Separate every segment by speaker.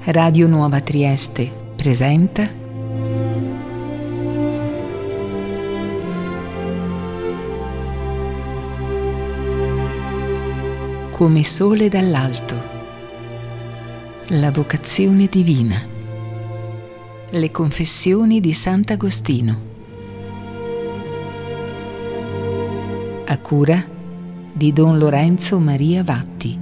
Speaker 1: Radio Nuova Trieste presenta Come sole dall'alto, la vocazione divina, le confessioni di Sant'Agostino, a cura di Don Lorenzo Maria Vatti.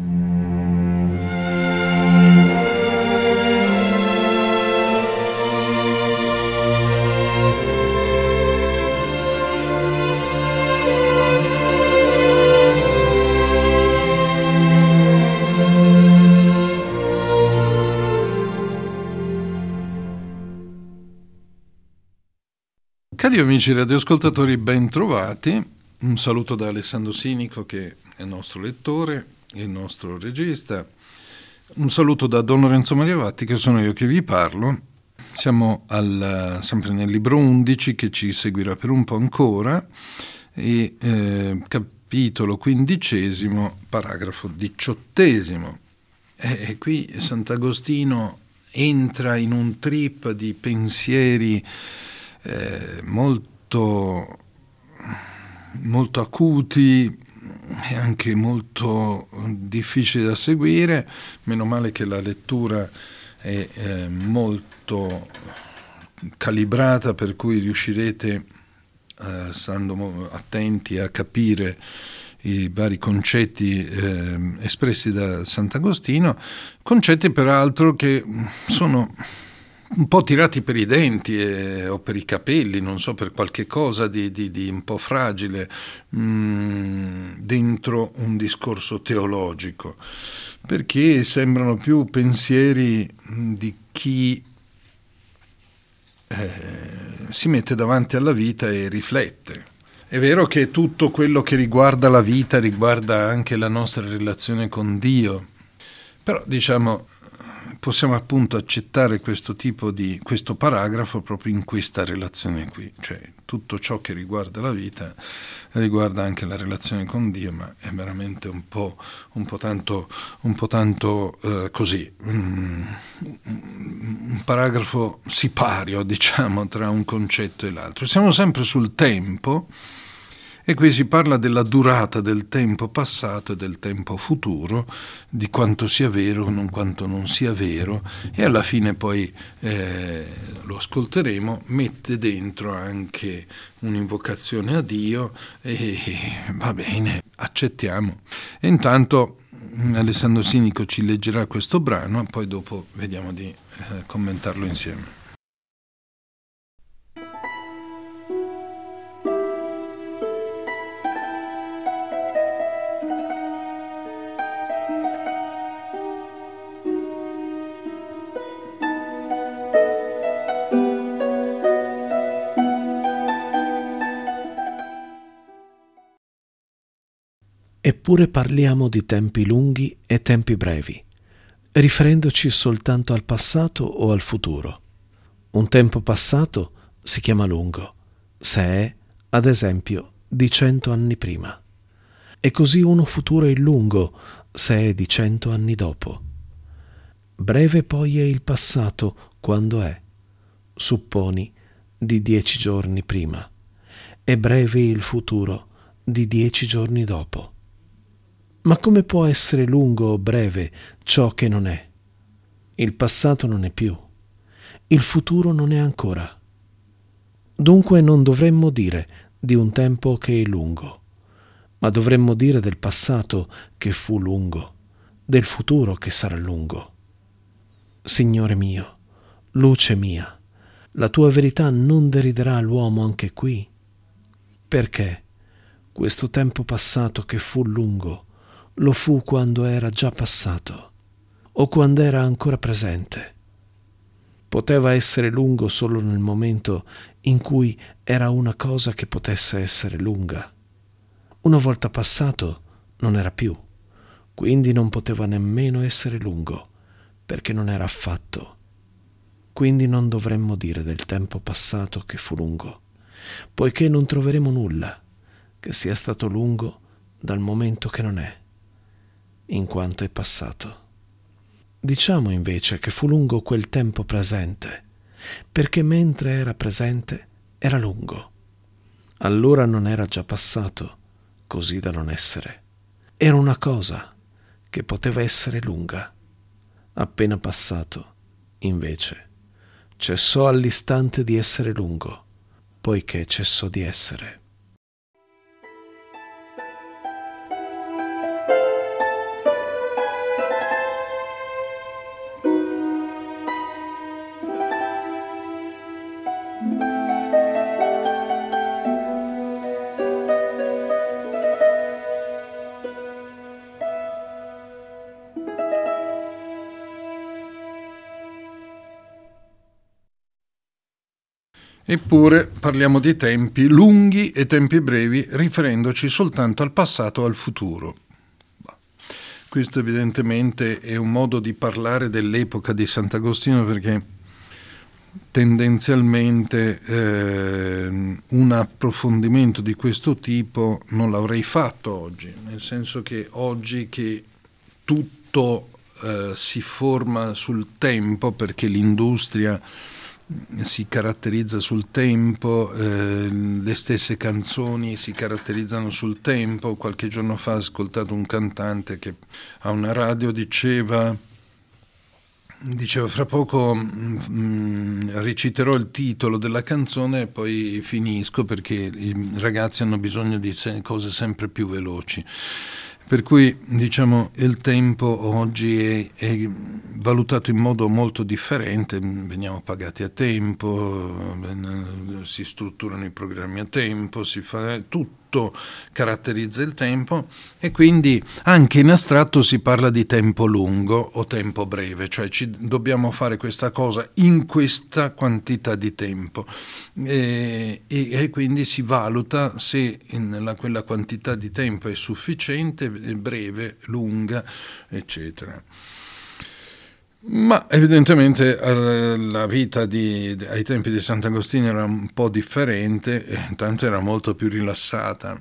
Speaker 2: Cari amici radioascoltatori, ben trovati. Un saluto da Alessandro Sinico, che è il nostro lettore e il nostro regista. Un saluto da Don Lorenzo Maria Vatti, che sono io che vi parlo. Siamo sempre nel libro 11, che ci seguirà per un po' ancora, e capitolo 15, paragrafo 18. E qui Sant'Agostino entra in un trip di pensieri molto acuti e anche molto difficili da seguire. Meno male che la lettura è molto calibrata, per cui riuscirete, stando attenti, a capire i vari concetti espressi da Sant'Agostino, concetti peraltro che sono un po' tirati per i denti o per i capelli, non so, per qualche cosa di un po' fragile dentro un discorso teologico, perché sembrano più pensieri di chi si mette davanti alla vita e riflette. È vero che tutto quello che riguarda la vita riguarda anche la nostra relazione con Dio, però diciamo possiamo appunto accettare questo paragrafo proprio in questa relazione qui, cioè tutto ciò che riguarda la vita riguarda anche la relazione con Dio, ma è veramente un po' tanto così, un paragrafo sipario, diciamo, tra un concetto e l'altro. Siamo sempre sul tempo, e qui si parla della durata del tempo passato e del tempo futuro, di quanto sia vero o quanto non sia vero, e alla fine poi, lo ascolteremo, mette dentro anche un'invocazione a Dio, e va bene, accettiamo. E intanto Alessandro Sinico ci leggerà questo brano e poi dopo vediamo di commentarlo insieme.
Speaker 3: Eppure parliamo di tempi lunghi e tempi brevi, riferendoci soltanto al passato o al futuro. Un tempo passato si chiama lungo, se è, ad esempio, di 100 anni prima, e così uno futuro è lungo se è di 100 anni dopo. Breve poi è il passato quando è, supponi, di 10 giorni prima, e breve il futuro di 10 giorni dopo. Ma come può essere lungo o breve ciò che non è? Il passato non è più, il futuro non è ancora. Dunque non dovremmo dire di un tempo che è lungo, ma dovremmo dire del passato che fu lungo, del futuro che sarà lungo. Signore mio, luce mia, la tua verità non deriderà l'uomo anche qui? Perché questo tempo passato che fu lungo lo fu quando era già passato o quando era ancora presente. Poteva essere lungo solo nel momento in cui era una cosa che potesse essere lunga. Una volta passato non era più, quindi non poteva nemmeno essere lungo, perché non era affatto. Quindi non dovremmo dire del tempo passato che fu lungo, poiché non troveremo nulla che sia stato lungo dal momento che non è, in quanto è passato. Diciamo invece che fu lungo quel tempo presente, perché mentre era presente era lungo. Allora non era già passato, così da non essere. Era una cosa che poteva essere lunga. Appena passato, invece, cessò all'istante di essere lungo, poiché cessò di essere.
Speaker 2: Eppure parliamo di tempi lunghi e tempi brevi, riferendoci soltanto al passato o al futuro. Questo evidentemente è un modo di parlare dell'epoca di Sant'Agostino, perché tendenzialmente un approfondimento di questo tipo non l'avrei fatto oggi, nel senso che oggi che tutto si forma sul tempo, perché l'industria si caratterizza sul tempo, le stesse canzoni si caratterizzano sul tempo. Qualche giorno fa ho ascoltato un cantante che a una radio diceva fra poco reciterò il titolo della canzone e poi finisco, perché i ragazzi hanno bisogno di cose sempre più veloci. Per cui, diciamo, il tempo oggi è valutato in modo molto differente, veniamo pagati a tempo, si strutturano i programmi a tempo, si fa tutto caratterizza il tempo, e quindi anche in astratto si parla di tempo lungo o tempo breve, cioè dobbiamo fare questa cosa in questa quantità di tempo, e quindi si valuta se quella quantità di tempo è sufficiente, breve, lunga, eccetera. Ma evidentemente la vita ai tempi di Sant'Agostino era un po' differente, intanto era molto più rilassata,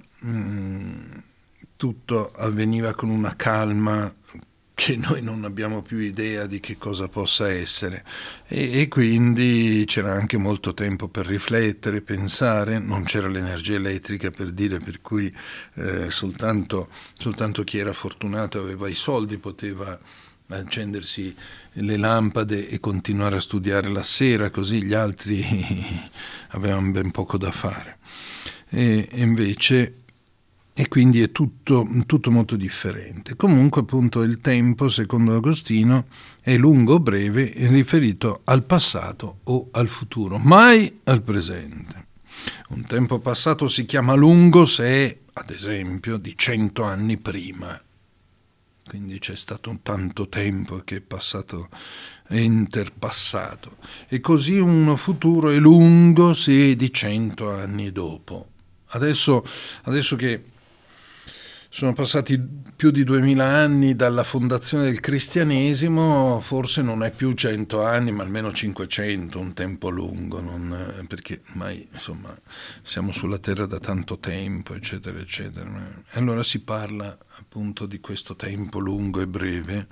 Speaker 2: tutto avveniva con una calma che noi non abbiamo più idea di che cosa possa essere, e quindi c'era anche molto tempo per riflettere, pensare, non c'era l'energia elettrica, per dire, per cui soltanto chi era fortunato aveva i soldi poteva accendersi le lampade e continuare a studiare la sera, così gli altri avevano ben poco da fare, e invece quindi è tutto molto differente. Comunque, appunto, il tempo, secondo Agostino, è lungo o breve riferito al passato o al futuro, mai al presente. Un tempo passato si chiama lungo se è, ad esempio, di 100 anni prima. Quindi c'è stato tanto tempo che è passato, è interpassato. E così uno futuro è lungo se è di 100 anni dopo. Adesso che sono passati più di 2000 anni dalla fondazione del cristianesimo, forse non è più 100 anni, ma almeno 500, un tempo lungo, perché ormai, insomma, siamo sulla terra da tanto tempo, eccetera, eccetera. E allora si parla appunto di questo tempo lungo e breve,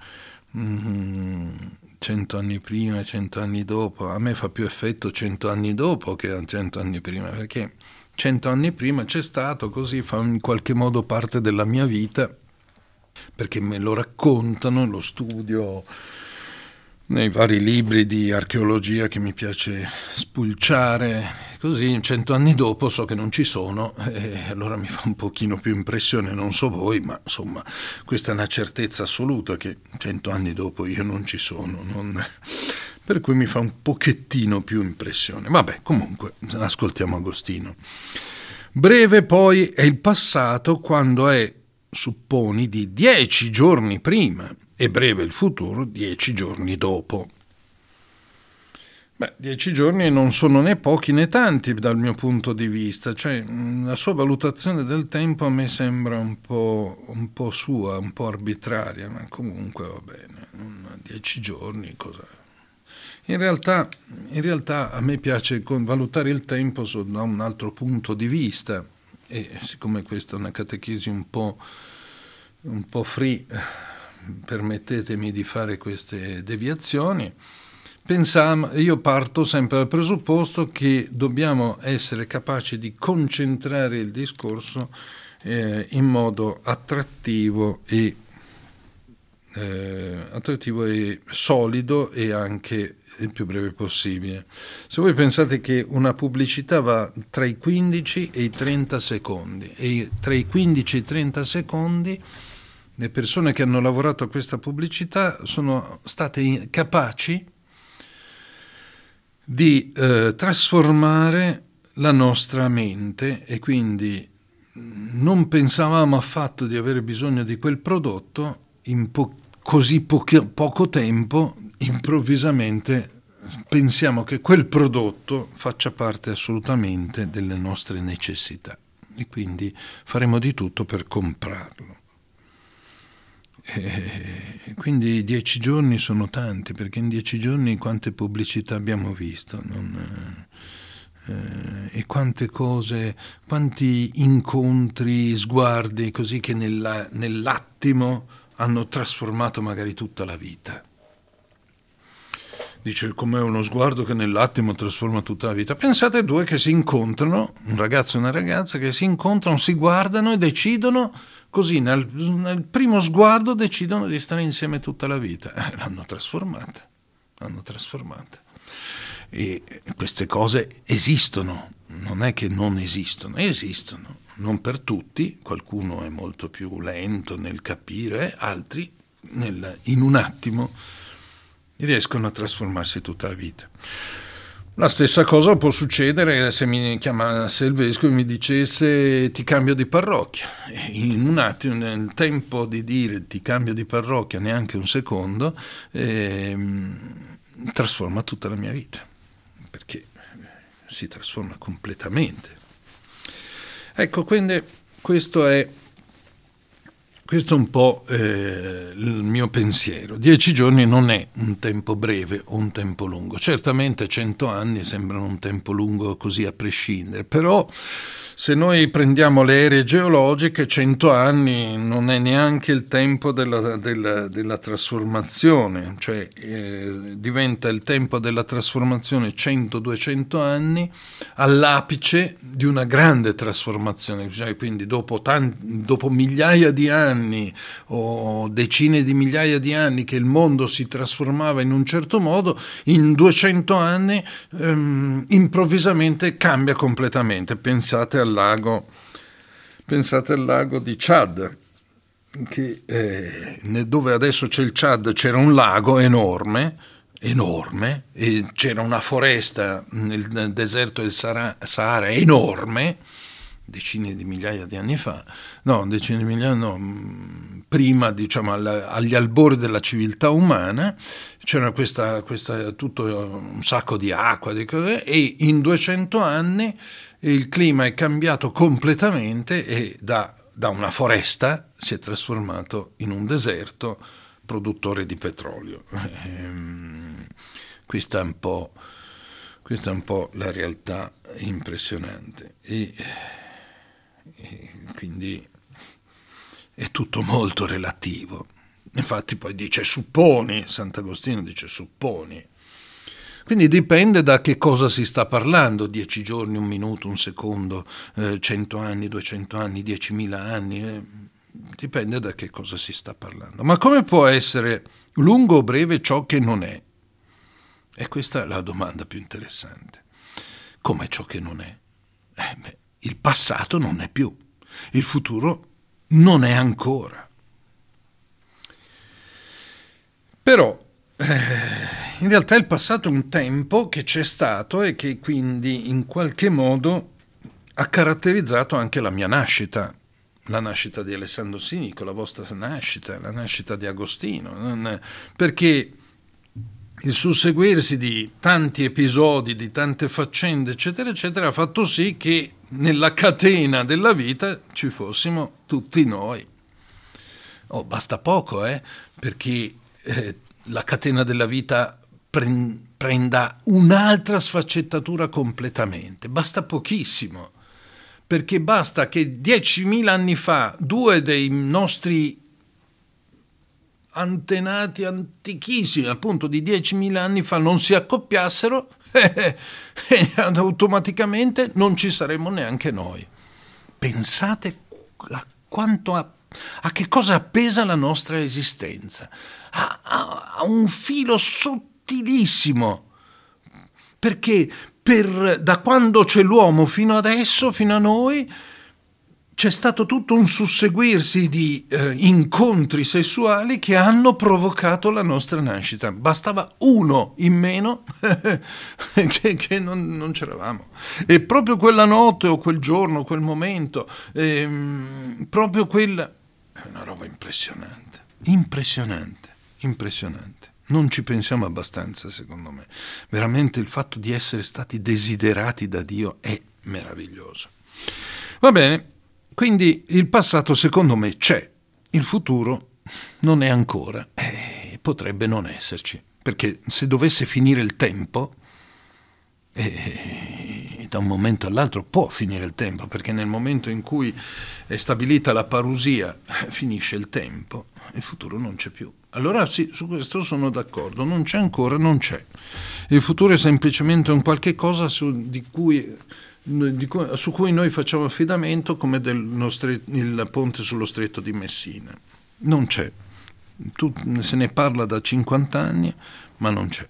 Speaker 2: 100 anni prima, 100 anni dopo. A me fa più effetto 100 anni dopo che 100 anni prima, perché 100 anni prima c'è stato, così fa in qualche modo parte della mia vita, perché me lo raccontano, lo studio nei vari libri di archeologia che mi piace spulciare, così 100 anni dopo so che non ci sono, e allora mi fa un pochino più impressione, non so voi, ma insomma questa è una certezza assoluta, che 100 anni dopo io non ci sono, per cui mi fa un pochettino più impressione. Vabbè, comunque, ascoltiamo Agostino. Breve poi è il passato quando è, supponi, di 10 giorni prima, e breve il futuro 10 giorni dopo. 10 giorni non sono né pochi né tanti dal mio punto di vista, cioè la sua valutazione del tempo a me sembra un po' sua, un po' arbitraria, ma comunque va bene, 10 giorni cosa. In realtà a me piace valutare il tempo da un altro punto di vista, e siccome questa è una catechesi un po' free, permettetemi di fare queste deviazioni. Io parto sempre dal presupposto che dobbiamo essere capaci di concentrare il discorso in modo attrattivo e solido e anche il più breve possibile. Se voi pensate che una pubblicità va tra i 15 e i 30 secondi e tra i 15 e i 30 secondi le persone che hanno lavorato a questa pubblicità sono state capaci di trasformare la nostra mente, e quindi non pensavamo affatto di avere bisogno di quel prodotto. In così poco tempo improvvisamente pensiamo che quel prodotto faccia parte assolutamente delle nostre necessità e quindi faremo di tutto per comprarlo. Quindi 10 giorni sono tanti, perché in 10 giorni quante pubblicità abbiamo visto, e quante cose, quanti incontri, sguardi così che nell'attimo hanno trasformato magari tutta la vita. Dice, com'è uno sguardo che nell'attimo trasforma tutta la vita? Pensate due che si incontrano, un ragazzo e una ragazza che si incontrano, si guardano e decidono, così nel primo sguardo decidono di stare insieme tutta la vita. L'hanno trasformata. E queste cose esistono, non è che non esistono, non per tutti, qualcuno è molto più lento nel capire, altri in un attimo riescono a trasformarsi tutta la vita. La stessa cosa può succedere se il vescovo mi dicesse ti cambio di parrocchia. In un attimo, nel tempo di dire ti cambio di parrocchia, neanche un secondo, trasforma tutta la mia vita, perché si trasforma completamente. Ecco, quindi questo è un po' il mio pensiero. 10 giorni non è un tempo breve o un tempo lungo. Certamente 100 anni sembrano un tempo lungo così a prescindere, però se noi prendiamo le ere geologiche, 100 anni non è neanche il tempo della trasformazione, cioè diventa il tempo della trasformazione 100-200 anni all'apice di una grande trasformazione, cioè quindi dopo migliaia di anni o decine di migliaia di anni che il mondo si trasformava in un certo modo, in 200 anni improvvisamente cambia completamente. Pensate al lago di Chad, dove adesso c'è il Chad, c'era un lago enorme, e c'era una foresta nel deserto del Sahara enorme, decine di migliaia di anni fa, prima, diciamo, agli albori della civiltà umana, c'era questa tutto un sacco di acqua, e in 200 anni il clima è cambiato completamente e da una foresta si è trasformato in un deserto produttore di petrolio. Questa è un po' la realtà impressionante. E quindi è tutto molto relativo. Infatti poi dice supponi, Sant'Agostino dice supponi. Quindi dipende da che cosa si sta parlando, 10 giorni, un minuto, un secondo, 100 anni, 200 anni, 10.000 anni, dipende da che cosa si sta parlando. Ma come può essere lungo o breve ciò che non è? E questa è la domanda più interessante. Come ciò che non è? Il passato non è più, il futuro non è ancora. Però in realtà il passato è un tempo che c'è stato e che quindi in qualche modo ha caratterizzato anche la mia nascita, la nascita di Alessandro Sinico, la vostra nascita, la nascita di Agostino, perché il susseguirsi di tanti episodi, di tante faccende, eccetera, eccetera, ha fatto sì che nella catena della vita ci fossimo tutti noi. Basta poco, perché la catena della vita prenda un'altra sfaccettatura completamente. Basta pochissimo, perché basta che 10.000 anni fa 2 dei nostri antenati antichissimi, appunto di 10.000 anni fa, non si accoppiassero, automaticamente non ci saremmo neanche noi. Pensate a che cosa appesa la nostra esistenza, a un filo sottilissimo, perché da quando c'è l'uomo fino adesso, fino a noi, c'è stato tutto un susseguirsi di incontri sessuali che hanno provocato la nostra nascita. Bastava uno in meno che non c'eravamo. E proprio quella notte o quel giorno, quel momento, proprio quella... È una roba impressionante. Non ci pensiamo abbastanza, secondo me. Veramente il fatto di essere stati desiderati da Dio è meraviglioso. Va bene. Quindi il passato secondo me c'è, il futuro non è ancora, potrebbe non esserci, perché se dovesse finire il tempo, da un momento all'altro può finire il tempo, perché nel momento in cui è stabilita la parusia finisce il tempo, il futuro non c'è più. Allora sì, su questo sono d'accordo, non c'è ancora, non c'è. Il futuro è semplicemente un qualche cosa su cui noi facciamo affidamento, come il ponte sullo stretto di Messina. Non c'è. Se ne parla da 50 anni, ma non c'è.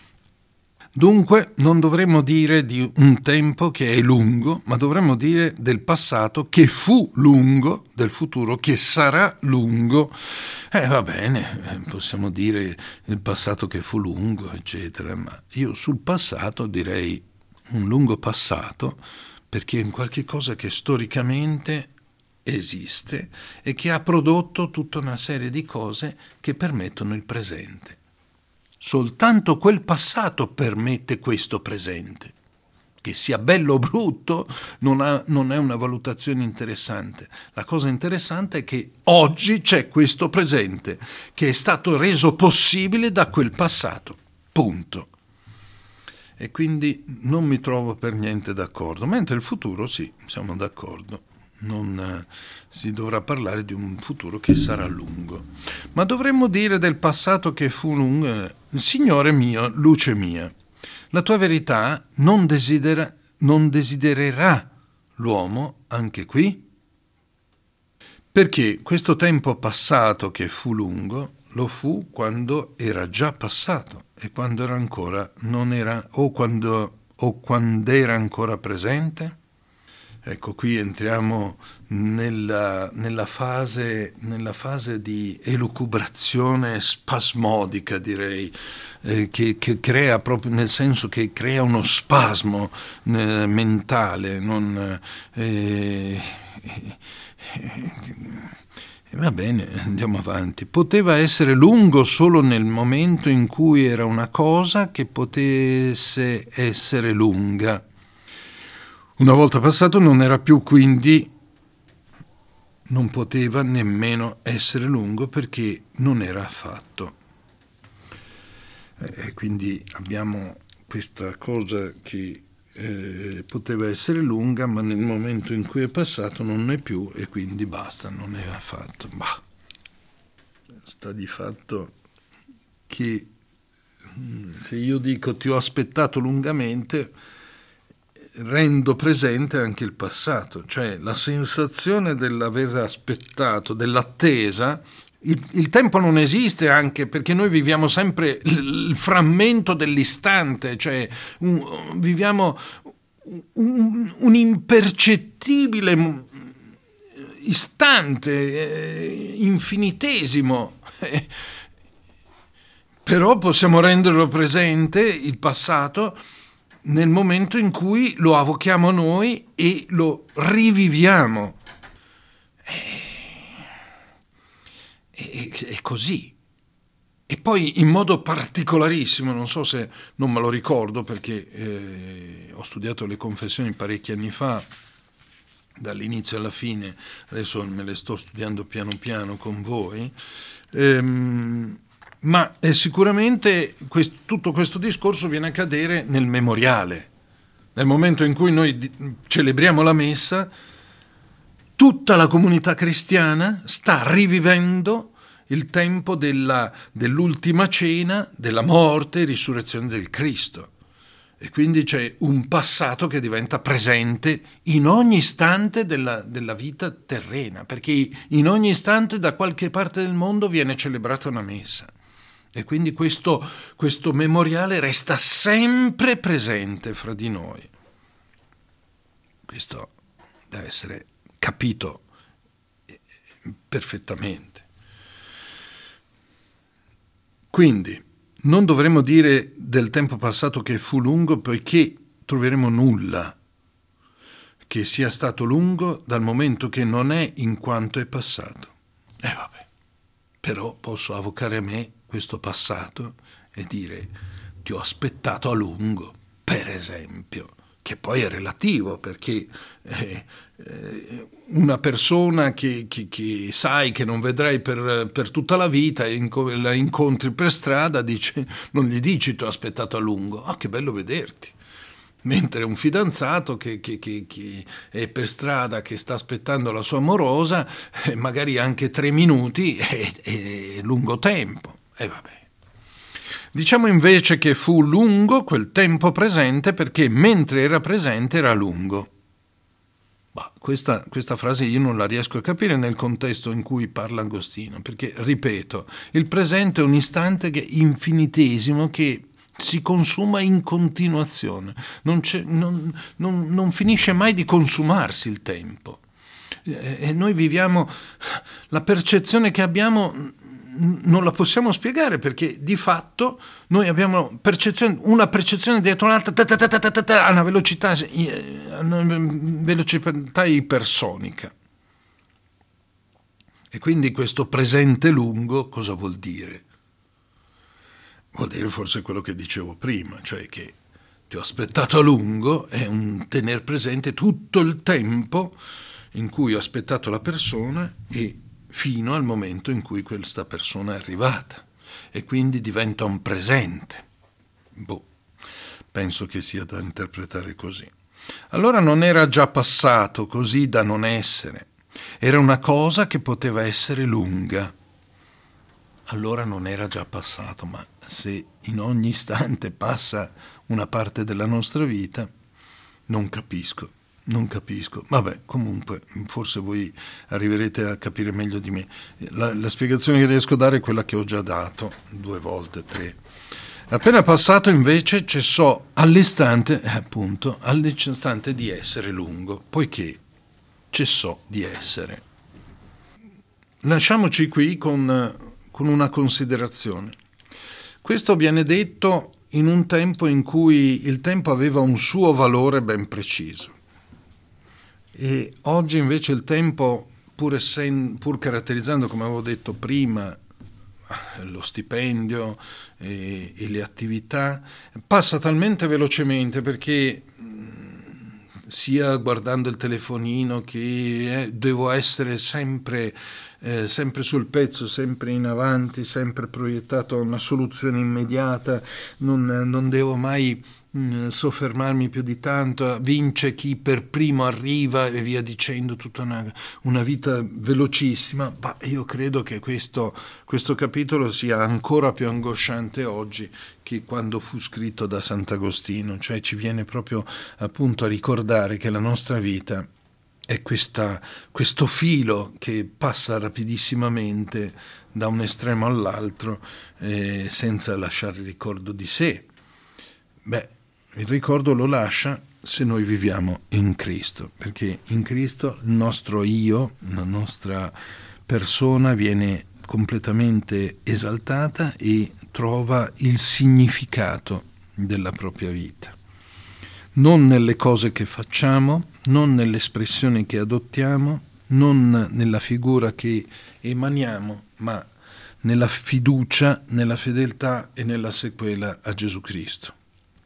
Speaker 2: Dunque non dovremmo dire di un tempo che è lungo, ma dovremmo dire del passato che fu lungo, del futuro che sarà lungo. Va bene, possiamo dire il passato che fu lungo, eccetera, ma io sul passato direi un lungo passato, perché è qualche cosa che storicamente esiste e che ha prodotto tutta una serie di cose che permettono il presente. Soltanto quel passato permette questo presente. Che sia bello o brutto non è una valutazione interessante. La cosa interessante è che oggi c'è questo presente che è stato reso possibile da quel passato. Punto. E quindi non mi trovo per niente d'accordo, mentre il futuro sì, siamo d'accordo, non si dovrà parlare di un futuro che sarà lungo, ma dovremmo dire del passato che fu lungo: Signore mio, luce mia, la tua verità non desidererà l'uomo anche qui? Perché questo tempo passato che fu lungo lo fu quando era già passato e quando era ancora non era, o quando era ancora presente. Ecco, qui entriamo nella fase di elucubrazione spasmodica, direi, che crea proprio, nel senso che crea uno spasmo mentale, va bene, andiamo avanti. Poteva essere lungo solo nel momento in cui era una cosa che potesse essere lunga. Una volta passato non era più, quindi non poteva nemmeno essere lungo perché non era affatto. Quindi abbiamo questa cosa che poteva essere lunga, ma nel momento in cui è passato non è più e quindi basta, non è affatto. Sta di fatto che se io dico ti ho aspettato lungamente, rendo presente anche il passato, cioè la sensazione dell'aver aspettato, dell'attesa. Il tempo non esiste, anche perché noi viviamo sempre il frammento dell'istante, cioè viviamo un impercettibile istante, infinitesimo, però possiamo renderlo presente, il passato, nel momento in cui lo avochiamo noi e lo riviviamo. È così. E poi in modo particolarissimo, non so se non me lo ricordo perché ho studiato le confessioni parecchi anni fa, dall'inizio alla fine, adesso me le sto studiando piano piano con voi, ma sicuramente tutto questo discorso viene a cadere nel memoriale. Nel momento in cui noi celebriamo la messa, tutta la comunità cristiana sta rivivendo il tempo dell'ultima cena, della morte e risurrezione del Cristo. E quindi c'è un passato che diventa presente in ogni istante della vita terrena, perché in ogni istante da qualche parte del mondo viene celebrata una messa. E quindi questo memoriale resta sempre presente fra di noi. Questo deve essere capito perfettamente. Quindi non dovremmo dire del tempo passato che fu lungo, poiché troveremo nulla che sia stato lungo dal momento che non è in quanto è passato. Vabbè, però posso avvocare a me questo passato e dire ti ho aspettato a lungo, per esempio, che poi è relativo, perché una persona che sai che non vedrai per tutta la vita, la incontri per strada, non gli dici ti ho aspettato a lungo, che bello vederti. Mentre un fidanzato che è per strada, che sta aspettando la sua amorosa, magari anche 3 minuti è lungo tempo. Vabbè. Diciamo invece che fu lungo quel tempo presente perché mentre era presente era lungo. Questa frase io non la riesco a capire nel contesto in cui parla Agostino, perché, ripeto, il presente è un istante che è infinitesimo, che si consuma in continuazione, non finisce mai di consumarsi il tempo. E noi viviamo, la percezione che abbiamo non la possiamo spiegare, perché di fatto noi abbiamo una percezione dietro un'altra a una velocità ipersonica. E quindi questo presente lungo cosa vuol dire? Vuol dire forse quello che dicevo prima, cioè che ti ho aspettato a lungo è un tener presente tutto il tempo in cui ho aspettato la persona e fino al momento in cui questa persona è arrivata, e quindi diventa un presente. Penso che sia da interpretare così. Allora non era già passato così da non essere, era una cosa che poteva essere lunga. Allora non era già passato, ma se in ogni istante passa una parte della nostra vita, non capisco. Vabbè, comunque, forse voi arriverete a capire meglio di me. La spiegazione che riesco a dare è quella che ho già dato 2 volte, 3. Appena passato, invece, cessò all'istante di essere lungo, poiché cessò di essere. Lasciamoci qui con una considerazione. Questo viene detto in un tempo in cui il tempo aveva un suo valore ben preciso. E oggi invece il tempo, pur caratterizzando, come avevo detto prima, lo stipendio e le attività, passa talmente velocemente, perché sia guardando il telefonino che devo essere sempre sul pezzo, sempre in avanti, sempre proiettato a una soluzione immediata, non devo mai soffermarmi più di tanto, vince chi per primo arriva e via dicendo, tutta una vita velocissima. Ma io credo che questo capitolo sia ancora più angosciante oggi che quando fu scritto da Sant'Agostino, cioè ci viene proprio appunto a ricordare che la nostra vita è questo filo che passa rapidissimamente da un estremo all'altro, senza lasciare ricordo di sé. Il ricordo lo lascia se noi viviamo in Cristo, perché in Cristo il nostro io, la nostra persona viene completamente esaltata e trova il significato della propria vita. Non nelle cose che facciamo, non nelle espressioni che adottiamo, non nella figura che emaniamo, ma nella fiducia, nella fedeltà e nella sequela a Gesù Cristo.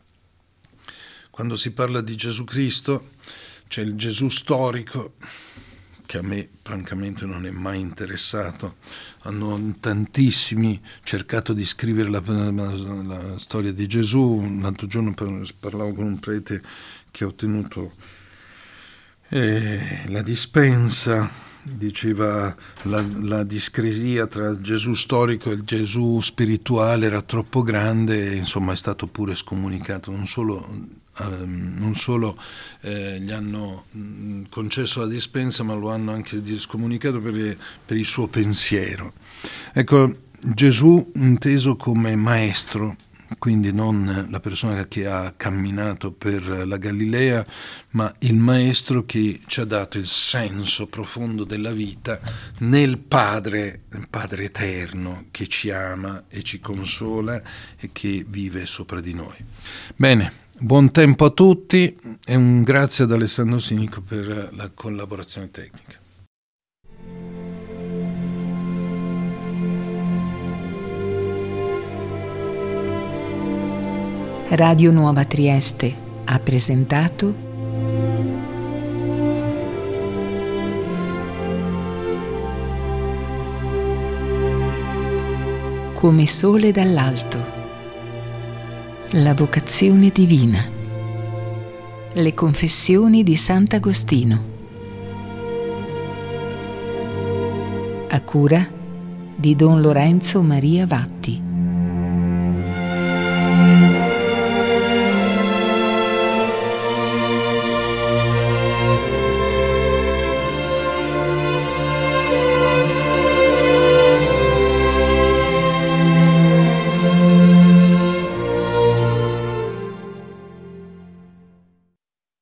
Speaker 2: Quando si parla di Gesù Cristo c'è il Gesù storico, che a me francamente non è mai interessato. Hanno tantissimi cercato di scrivere la storia di Gesù. L'altro giorno parlavo con un prete che ha ottenuto la dispensa diceva la discrasia tra Gesù storico e il Gesù spirituale era troppo grande, e insomma è stato pure scomunicato. Non solo gli hanno concesso la dispensa, ma lo hanno anche scomunicato per il suo pensiero. Ecco, Gesù inteso come maestro, quindi non la persona che ha camminato per la Galilea, ma il maestro che ci ha dato il senso profondo della vita nel Padre eterno che ci ama e ci consola e che vive sopra di noi. Bene, buon tempo a tutti e un grazie ad Alessandro Sinico per la collaborazione tecnica.
Speaker 1: Radio Nuova Trieste ha presentato Come sole dall'alto, la vocazione divina, le confessioni di Sant'Agostino, a cura di Don Lorenzo Maria Vatti.